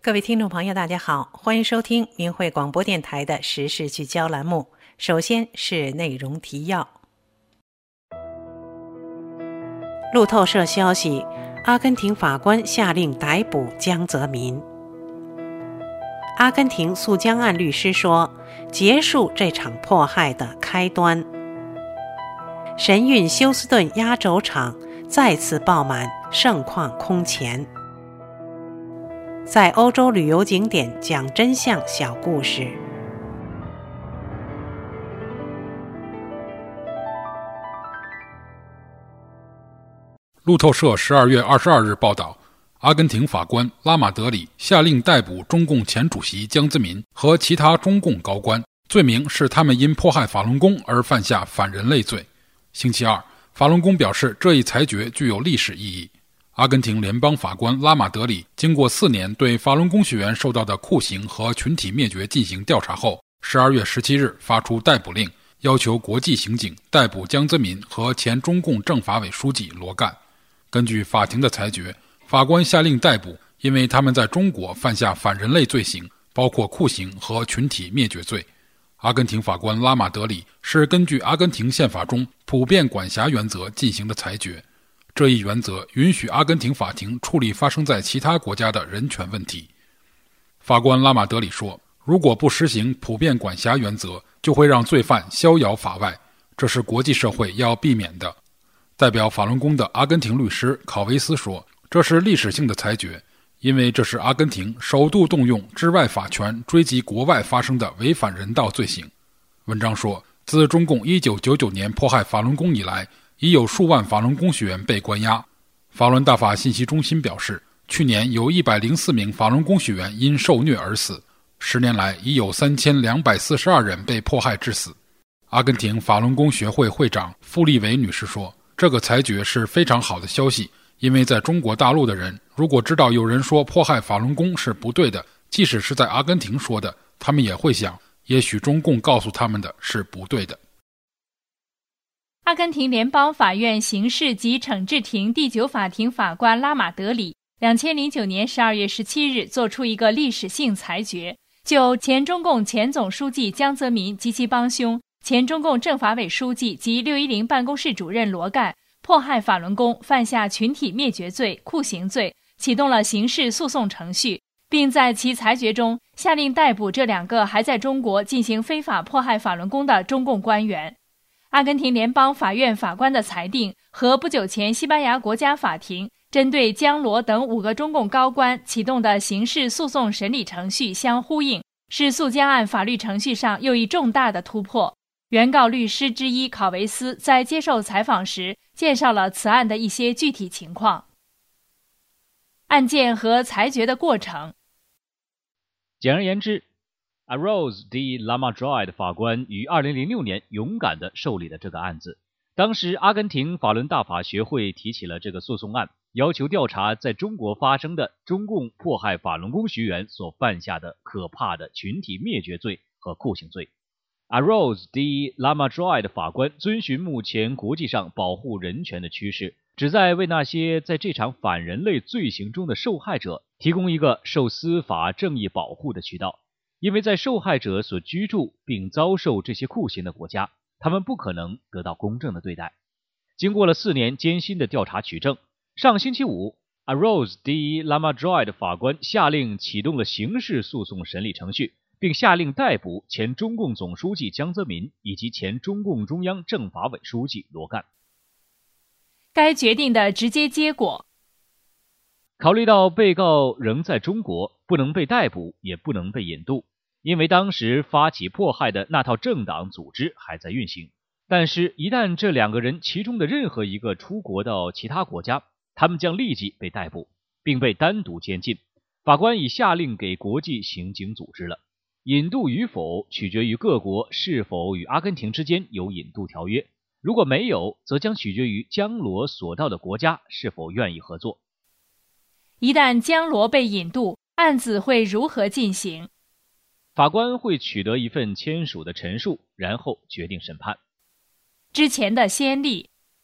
各位听众朋友大家好，欢迎收听明慧广播电台的时事聚焦栏目。首先是内容提要。路透社消息，阿根廷法官下令逮捕江泽民。阿根廷诉江案律师说，结束这场迫害的开端。神韵休斯顿压轴场再次爆满，盛况空前。在欧洲旅游景点讲真相小故事。 路透社12月22日报道，阿根廷法官拉马德里下令逮捕中共前主席江泽民和其他中共高官，罪名是他们因迫害法轮功而犯下反人类罪。星期二，法轮功表示这一裁决具有历史意义。阿根廷联邦法官拉马德里经过4年对法轮功学员受到的酷刑和群体灭绝进行调查后，12月17日发出逮捕令，要求国际刑警逮捕江泽民和前中共政法委书记罗干。根据法庭的裁决，法官下令逮捕，因为他们在中国犯下反人类罪行，包括酷刑和群体灭绝罪。阿根廷法官拉马德里是根据阿根廷宪法中普遍管辖原则进行的裁决。这一原则允许阿根廷法庭处理发生在其他国家的人权问题。法官拉马德里说，如果不实行普遍管辖原则，就会让罪犯逍遥法外，这是国际社会要避免的。代表法轮功的阿根廷律师考维斯说，这是历史性的裁决，因为这是阿根廷首度动用治外法权追击国外发生的违反人道罪行。文章说，自中共1999年迫害法轮功以来，已有数万法轮功学员被关押。法轮大法信息中心表示，去年有104名法轮功学员因受虐而死，10年来已有3242人被迫害致死。阿根廷法轮功学会会长傅利维女士说，这个裁决是非常好的消息，因为在中国大陆的人如果知道有人说迫害法轮功是不对的，即使是在阿根廷说的，他们也会想，也许中共告诉他们的是不对的。 阿根廷联邦法院刑事及惩治庭第9法庭法官拉马德里2009年12月17日作出一个历史性裁决，就前中共前总书记江泽民及其帮凶、前中共政法委书记及610办公室主任罗干迫害法轮功犯下群体灭绝罪、酷刑罪，启动了刑事诉讼程序，并在其裁决中下令逮捕这2个还在中国进行非法迫害法轮功的中共官员。阿根廷联邦法院法官的裁定和不久前西班牙国家法庭针对江罗等5个中共高官启动的刑事诉讼审理程序相呼应，是诉江案法律程序上又一重大的突破。原告律师之一考维斯在接受采访时介绍了此案的一些具体情况。案件和裁决的过程。 简而言之，Arroz de la Madrid 法官于2006年勇敢地受理了这个案子。当时阿根廷法轮大法学会提起了这个诉讼案，要求调查在中国发生的中共迫害法轮功学员所犯下的可怕的群体灭绝罪和酷刑罪。Arroz de la Madrid 法官遵循目前国际上保护人权的趋势，旨在为那些在这场反人类罪行中的受害者提供一个受司法正义保护的渠道。因为在受害者所居住并遭受这些酷刑的国家，他们不可能得到公正的对待。经过了4年艰辛的调查取证，上星期五 Arroz de la Madrid 法官下令启动了刑事诉讼审理程序，并下令逮捕前中共总书记江泽民以及前中共中央政法委书记罗干。 该决定的直接结果。 考虑到被告仍在中国，不能被逮捕，也不能被引渡，因为当时发起迫害的那套政党组织还在运行。但是，一旦这2个人其中的任何一个出国到其他国家，他们将立即被逮捕，并被单独监禁。法官已下令给国际刑警组织了。引渡与否取决于各国是否与阿根廷之间有引渡条约，如果没有，则将取决于江罗所到的国家是否愿意合作。 一旦江罗被引渡，案子会如何进行？ 法官会取得一份签署的陈述，然后决定审判。 之前的先例。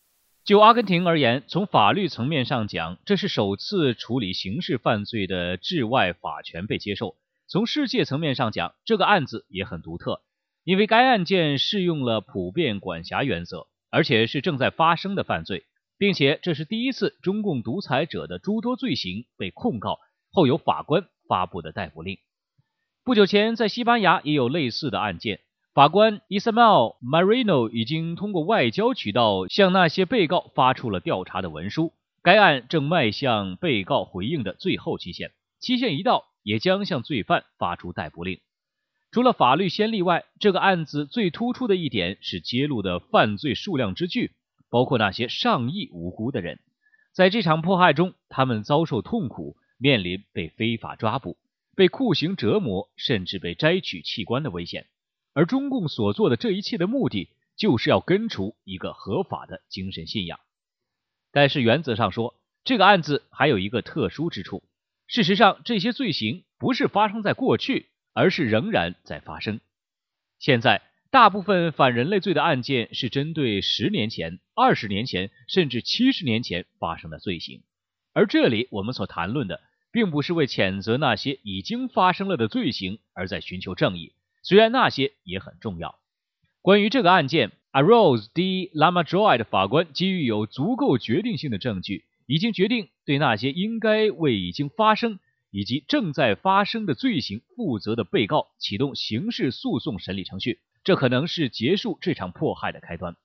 就阿根廷而言，从法律层面上讲，这是首次处理刑事犯罪的治外法权被接受。从世界层面上讲，这个案子也很独特，因为该案件适用了普遍管辖原则，而且是正在发生的犯罪，并且这是第一次中共独裁者的诸多罪行被控告后由法官发布的逮捕令。不久前，在西班牙也有类似的案件，法官 Ismael Marino 已经通过外交渠道向那些被告发出了调查的文书。该案正迈向被告回应的最后期限，期限一到，也将向罪犯发出逮捕令。除了法律先例外，这个案子最突出的一点是揭露的犯罪数量之巨，包括那些上亿无辜的人。在这场迫害中，他们遭受痛苦，面临被非法抓捕、被酷刑折磨，甚至被摘取器官的危险。而中共所做的这一切的目的，就是要根除一个合法的精神信仰。但是原则上说，这个案子还有一个特殊之处。事实上，这些罪行不是发生在过去，而是仍然在发生。现在，大部分反人类罪的案件是针对10年前、20年前，甚至70年前发生的罪行。而这里我们所谈论的，并不是为谴责那些已经发生了的罪行而在寻求正义，虽然那些也很重要。关于这个案件， Arroz de Lamajoy 的法官基于有足够决定性的证据，已经决定对那些应该为已经发生以及正在发生的罪行负责的被告启动刑事诉讼审理程序，这可能是结束这场迫害的开端。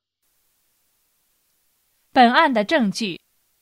本案的证据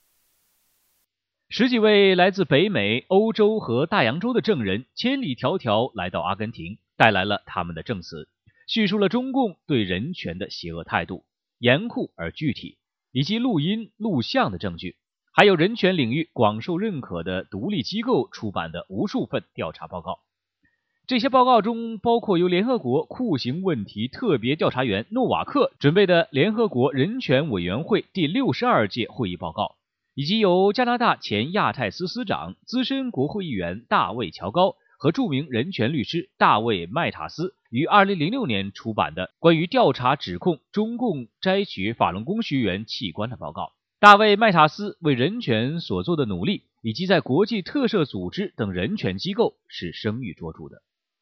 10几位来自北美、欧洲和大洋洲的证人千里迢迢来到阿根廷，带来了他们的证词，叙述了中共对人权的邪恶态度，严酷而具体，以及录音、录像的证据，还有人权领域广受认可的独立机构出版的无数份调查报告。这些报告中包括由联合国酷刑问题特别调查员诺瓦克准备的联合国人权委员会第62届会议报告，以及由加拿大前亚太司司长、资深国会议员大卫·乔高和著名人权律师大卫·麦塔斯于2006年出版的关于调查指控中共摘取法轮功学员器官的报告。大卫·麦塔斯为人权所做的努力，以及在国际特赦组织等人权机构是声誉卓著的。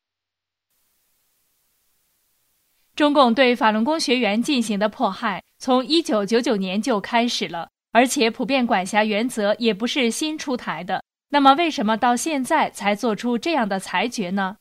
中共对法轮功学员进行的迫害从1999年就开始了，而且普遍管辖原则也不是新出台的。那么为什么到现在才做出这样的裁决呢？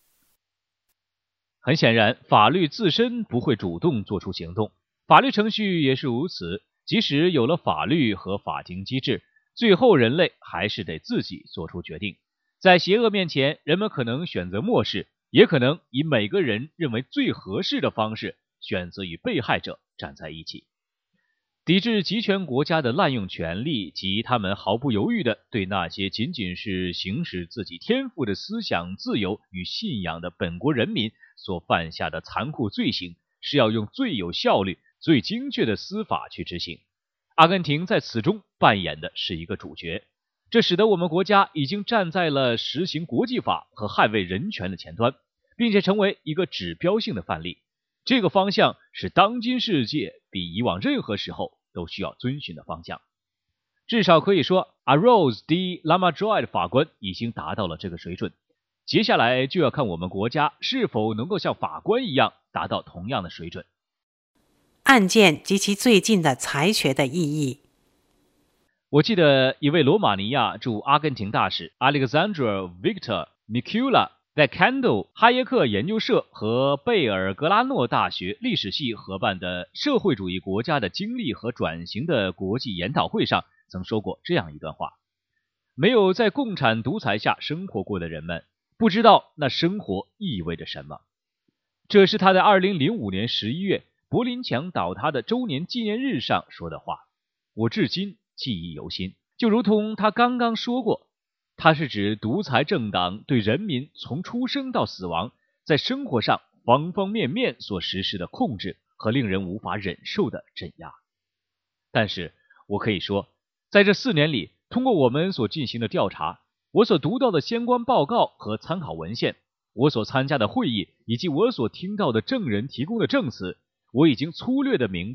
很显然，法律自身不会主动做出行动，法律程序也是如此。即使有了法律和法庭机制，最后人类还是得自己做出决定。在邪恶面前，人们可能选择漠视，也可能以每个人认为最合适的方式选择与被害者站在一起。抵制集权国家的滥用权力及他们毫不犹豫地对那些仅仅是行使自己天赋的思想自由与信仰的本国人民所犯下的残酷罪行，是要用最有效率、最精确的司法去执行。阿根廷在此中扮演的是一个主角，这使得我们国家已经站在了实行国际法和捍卫人权的前端，并且成为一个指标性的范例。这个方向是当今世界比以往任何时候都需要遵循的方向。至少可以说 Arroz de Lamajoy 的法官已经达到了这个水准。接下来就要看我们国家是否能够像法官一样达到同样的水准。 案件及其最近的裁决的意义。 我记得一位罗马尼亚驻阿根廷大使 Alexandra Victor Mikula在坎斗哈耶克研究社和贝尔格拉诺大学历史系合办的社会主义国家的经历和转型的国际研讨会上曾说过这样一段话：没有在共产独裁下生活过的人们不知道那生活意味着什么。这是他在2005年11月柏林墙倒塌的周年纪念日上说的话，我至今记忆犹新。就如同他刚刚说过，它是指独裁政党对人民从出生到死亡，在生活上方方面面所实施的控制和令人无法忍受的镇压。但是我可以说，在这4年里，通过我们所进行的调查，我所读到的相关报告和参考文献，我所参加的会议，以及我所听到的证人提供的证词，我已经粗略地明白了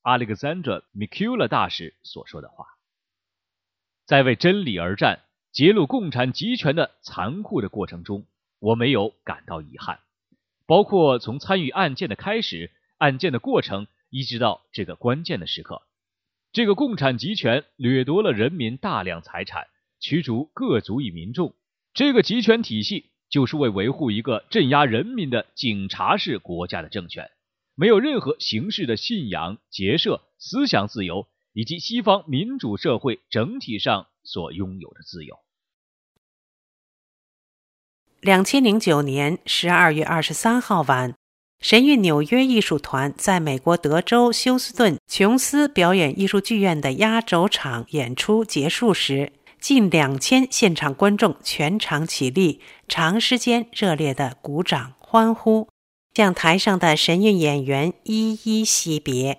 Alexander Mikula 大使所说的话。在为真理而战、揭露共产集权的残酷的过程中，我没有感到遗憾，包括从参与案件的开始、案件的过程，一直到这个关键的时刻。这个共产集权掠夺了人民大量财产，驱逐各族裔民众。这个集权体系就是为维护一个镇压人民的警察式国家的政权，没有任何形式的信仰、结社、思想自由，以及西方民主社会整体上所拥有的自由。 2009年12月23号晚，神韵纽约艺术团在美国德州休斯顿琼斯表演艺术剧院的压轴场演出结束时，近2000现场观众全场起立，长时间热烈地鼓掌欢呼，向台上的神韵演员一一惜别。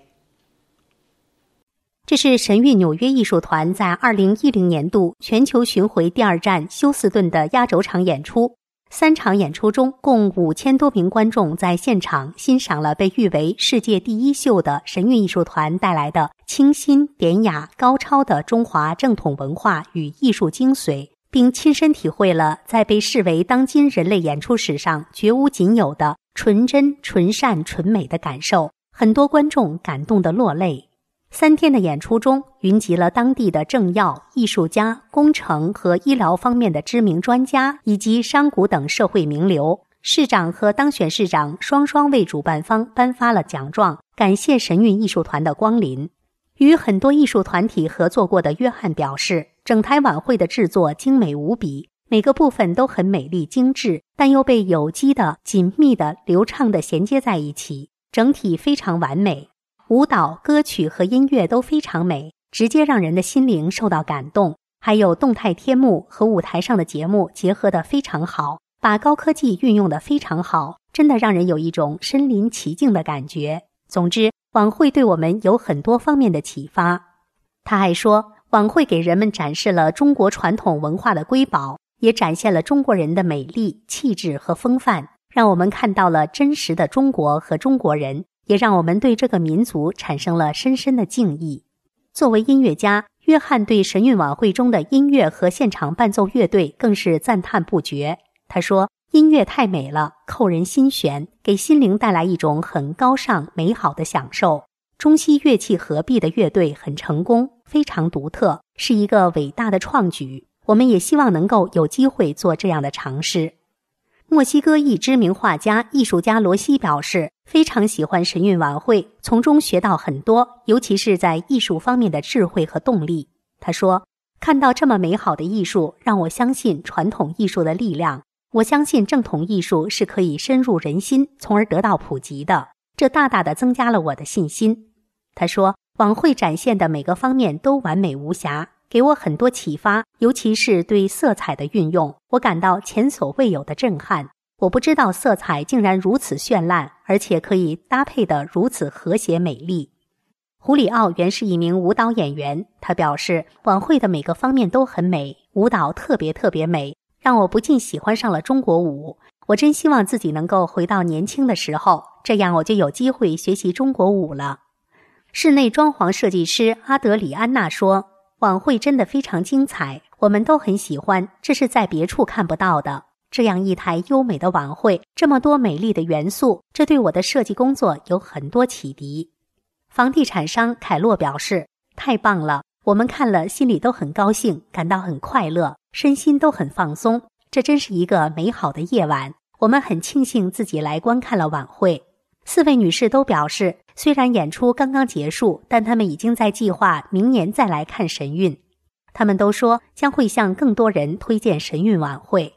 这是神韵纽约艺术团在2010年度全球巡回第2站休斯顿的压轴场演出。3场演出中，共5000多名观众在现场欣赏了被誉为世界第一秀的神韵艺术团带来的清新、典雅、高超的中华正统文化与艺术精髓，并亲身体会了在被视为当今人类演出史上绝无仅有的纯真、纯善、纯美的感受。很多观众感动得落泪。3天的演出中，云集了当地的政要、艺术家、工程和医疗方面的知名专家，以及商贾等社会名流。市长和当选市长双双为主办方颁发了奖状，感谢神韵艺术团的光临。与很多艺术团体合作过的约翰表示，整台晚会的制作精美无比，每个部分都很美丽精致，但又被有机的、紧密的、流畅地衔接在一起，整体非常完美。舞蹈、歌曲和音乐都非常美，直接让人的心灵受到感动。还有动态天幕和舞台上的节目结合得非常好，把高科技运用得非常好，真的让人有一种身临其境的感觉。总之，晚会对我们有很多方面的启发。他还说，晚会给人们展示了中国传统文化的瑰宝，也展现了中国人的美丽、气质和风范，让我们看到了真实的中国和中国人，也让我们对这个民族产生了深深的敬意。作为音乐家，约翰对神韵晚会中的音乐和现场伴奏乐队更是赞叹不绝。他说，音乐太美了，扣人心弦，给心灵带来一种很高尚美好的享受。中西乐器合璧的乐队很成功，非常独特，是一个伟大的创举。我们也希望能够有机会做这样的尝试。墨西哥裔知名画家、艺术家罗西表示，非常喜欢神韵晚会，从中学到很多，尤其是在艺术方面的智慧和动力。他说，看到这么美好的艺术，让我相信传统艺术的力量。我相信正统艺术是可以深入人心，从而得到普及的，这大大的增加了我的信心。他说，晚会展现的每个方面都完美无瑕，给我很多启发，尤其是对色彩的运用，我感到前所未有的震撼。我不知道色彩竟然如此绚烂，而且可以搭配得如此和谐美丽。胡里奥原是一名舞蹈演员，他表示，晚会的每个方面都很美，舞蹈特别美，让我不禁喜欢上了中国舞。我真希望自己能够回到年轻的时候，这样我就有机会学习中国舞了。室内装潢设计师阿德里安娜说，晚会真的非常精彩，我们都很喜欢，这是在别处看不到的。这样一台优美的晚会，这么多美丽的元素，这对我的设计工作有很多启迪。房地产商凯洛表示，太棒了，我们看了心里都很高兴，感到很快乐，身心都很放松，这真是一个美好的夜晚。我们很庆幸自己来观看了晚会。4位女士都表示，虽然演出刚刚结束，但她们已经在计划明年再来看神韵。她们都说将会向更多人推荐神韵晚会。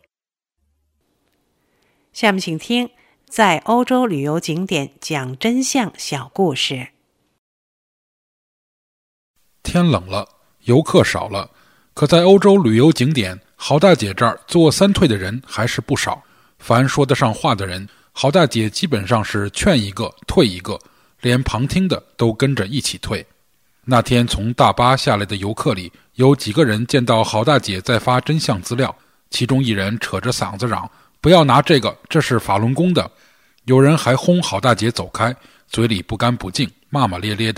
下面请听在欧洲旅游景点讲真相小故事。 天冷了，游客少了，可在欧洲旅游景点郝大姐这儿做3退的人还是不少。凡说得上话的人，郝大姐基本上是劝一个退一个，连旁听的都跟着一起退。那天从大巴下来的游客里，有几个人见到郝大姐在发真相资料，其中一人扯着嗓子嚷，不要拿这个，这是法轮功的。有人还轰郝大姐走开，嘴里不干不净，骂骂咧咧的。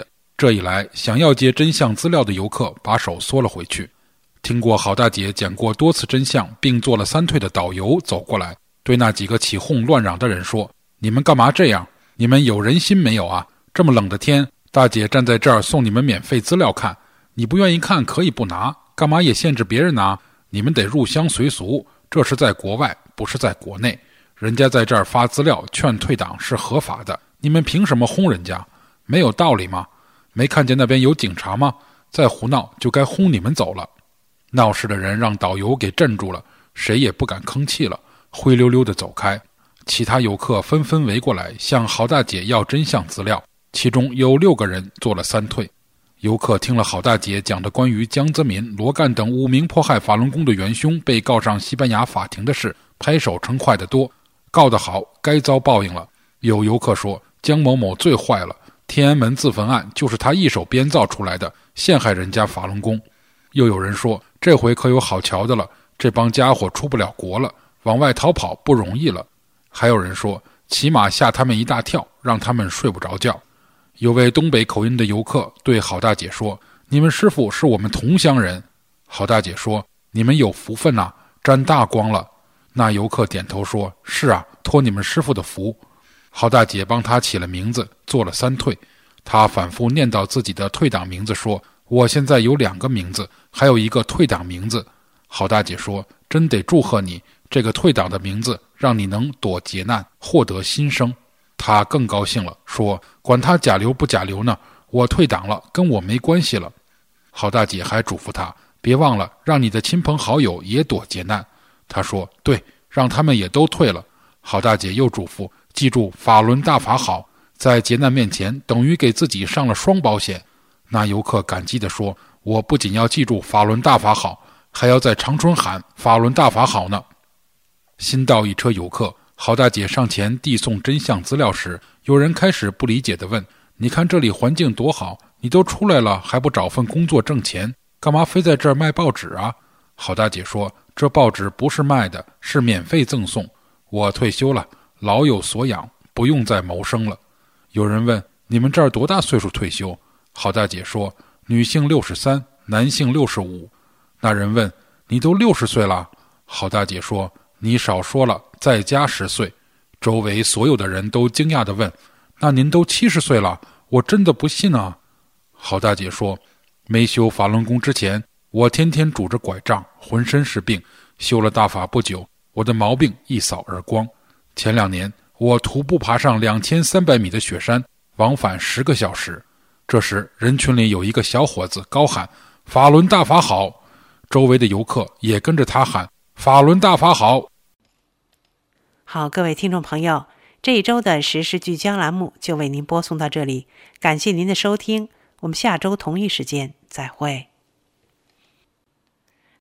这一来，想要接真相资料的游客把手缩了回去。听过郝大姐讲过多次真相并做了3退的导游走过来，对那几个起哄乱嚷的人说：“你们干嘛这样？你们有人心没有啊？这么冷的天，大姐站在这儿送你们免费资料看，你不愿意看可以不拿，干嘛也限制别人拿？你们得入乡随俗，这是在国外，不是在国内。人家在这儿发资料劝退党是合法的，你们凭什么轰人家？没有道理吗？没看见那边有警察吗？再胡闹就该轰你们走了。”闹事的人让导游给镇住了，谁也不敢吭气了，灰溜溜地走开。其他游客纷纷围过来向郝大姐要真相资料，其中有6个人做了3退。游客听了郝大姐讲的关于江泽民、罗干等5名迫害法轮功的元凶被告上西班牙法庭的事，拍手称快得多。告得好，该遭报应了。有游客说江某某最坏了，天安门自焚案就是他一手编造出来的，陷害人家法轮功。又有人说这回可有好瞧的了，这帮家伙出不了国了，往外逃跑不容易了。还有人说起码吓他们一大跳，让他们睡不着觉。有位东北口音的游客对郝大姐说：“你们师傅是我们同乡人。”郝大姐说：“你们有福分啊，沾大光了。”那游客点头说：“是啊，托你们师傅的福。”郝大姐帮他起了名字，做了3退。他反复念叨自己的退党名字，说：“我现在有2个名字，还有一个退党名字。”郝大姐说：“真得祝贺你，这个退党的名字让你能躲劫难，获得新生。”他更高兴了，说：“管他假流不假流呢，我退党了，跟我没关系了。”郝大姐还嘱咐他：“别忘了让你的亲朋好友也躲劫难。”他说：“对，让他们也都退了。”郝大姐又嘱咐：“记住法轮大法好，在劫难面前等于给自己上了双保险。”那游客感激地说：“我不仅要记住法轮大法好，还要在长春喊法轮大法好呢。”新到一车游客，郝大姐上前递送真相资料时，有人开始不理解地问：“你看这里环境多好，你都出来了还不找份工作挣钱，干嘛非在这儿卖报纸啊？”郝大姐说：“这报纸不是卖的，是免费赠送。我退休了，老有所养，不用再谋生了。”有人问：“你们这儿多大岁数退休？”郝大姐说：“女性63，男性65。”那人问：“你都60岁了？”郝大姐说：“你少说了，再加10岁。”周围所有的人都惊讶地问：“那您都70岁了？我真的不信啊！”郝大姐说：“没修法轮功之前，我天天拄着拐杖，浑身是病。修了大法不久，我的毛病一扫而光。前2年，我徒步爬上2300米的雪山，往返10个小时。这时，人群里有一个小伙子高喊：‘法轮大法好！’周围的游客也跟着他喊：‘法轮大法好！’” 好，各位听众朋友，这一周的时事聚焦栏目就为您播送到这里，感谢您的收听，我们下周同一时间再会。